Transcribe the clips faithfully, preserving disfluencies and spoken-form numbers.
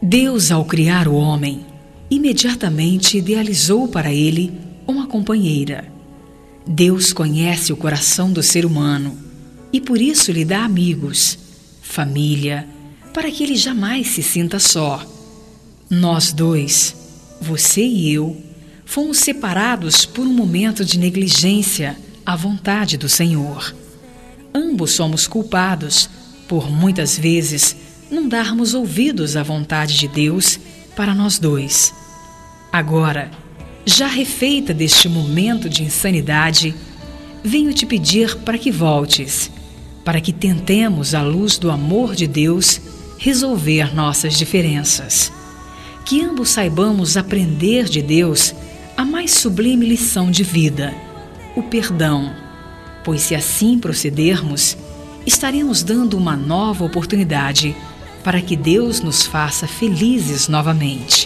Deus, ao criar o homem, imediatamente idealizou para ele uma companheira. Deus conhece o coração do ser humano e por isso lhe dá amigos, família, para que ele jamais se sinta só. Nós dois, você e eu, fomos separados por um momento de negligência à vontade do Senhor. Ambos somos culpados por muitas vezes não darmos ouvidos à vontade de Deus para nós dois. Agora, já refeita deste momento de insanidade, venho te pedir para que voltes, para que tentemos, à luz do amor de Deus, resolver nossas diferenças. Que ambos saibamos aprender de Deus a mais sublime lição de vida, o perdão, pois se assim procedermos, estaremos dando uma nova oportunidade para que Deus nos faça felizes novamente.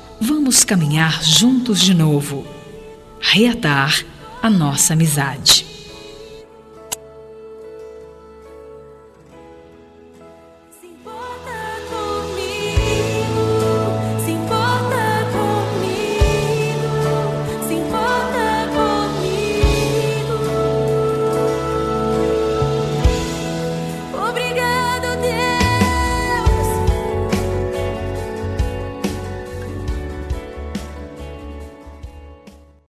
Vamos caminhar juntos de novo, reatar a nossa amizade.